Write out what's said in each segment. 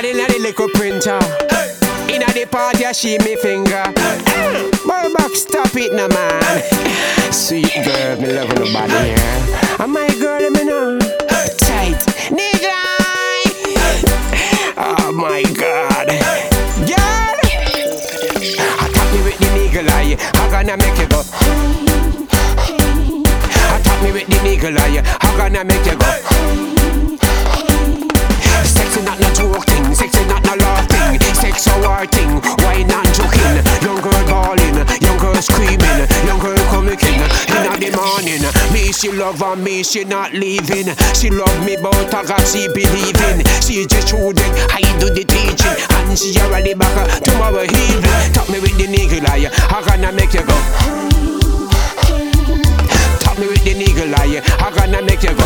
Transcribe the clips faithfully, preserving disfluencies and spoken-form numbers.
Girl inna the little printer, inna the party I she me finger. Boy back stop it now man. Sweet girl, me love nobody here. And my girl me know tight nigga. Oh my God, girl, attack me with the nigga eye, I gonna make you go. Attack me with the nigga eye, I gonna make you go. Sexy not no joke thing, sexy not no laugh thing, sex a war thing, wine and joking. Young girl bawling, young girl screaming, young girl coming in in the morning. Me she love and me she not leaving. She love me but I got she believing. She just children, I do the teaching, and she already back tomorrow evening. Talk me with the nigga lie, I gonna make you go. Talk me with the nigga lie, I gonna make you go.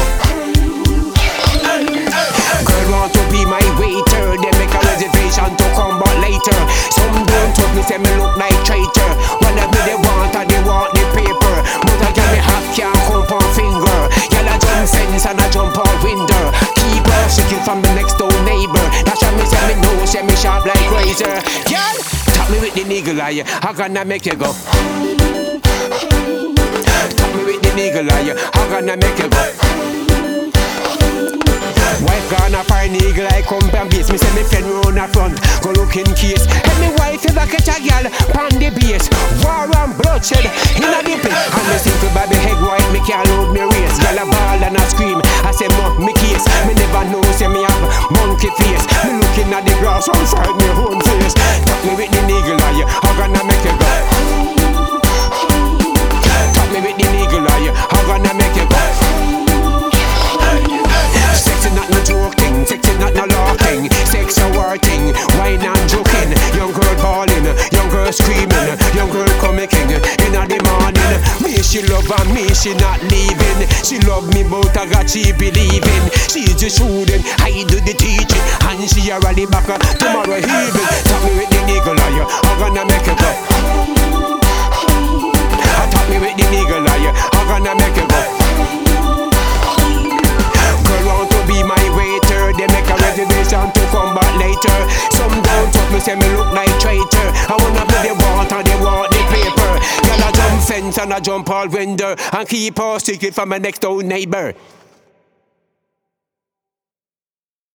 Girl want to be my waiter, they make a reservation to come back later. Some don't talk me, say me look like traitor. One of me they want and they want the paper, but I get me half can't come on finger. Y'all a jump fence and I jump out window. Keep her shaking from the next door neighbor. That's why me say me know, say me sharp like razor. Y'all, talk me with the nigga eye, I gonna make you go. Talk me with the nigga eye, I gonna make you go. Wife gonna find eagle, I come and base. Me say me friend round the front, go look in case. And me wife ever catch a girl pan the base. War and bloodshed in a dip. And me simple baby head white, me can't load me race. Girl a ball and a scream, I say mo me case. Me never know say me have monkey face. Me looking at the grass outside me own face. Talk me with the nigga eye, I'm gonna make you go. Talk me with the nigga eye, I'm gonna make you go. Sexy not no joking, sexy not no laughing, sex a war thing, wine and joking. Young girl bawling, young girl screaming, young girl coming king in the morning. Me she love and me she not leaving. She love me but I got she believing. She just shooting, I do the teaching, and she already back tomorrow evening. Talk me with the nigga lie, I'm gonna make you go. Talk me with the nigga lie, I'm gonna make you go. Want to be my waiter, they make a reservation to come back later. Some don't talk me, say me look like traitor. I wanna be the water, they want the paper. Girl I jump fence and I jump all window, and keep her secret from my next door neighbor.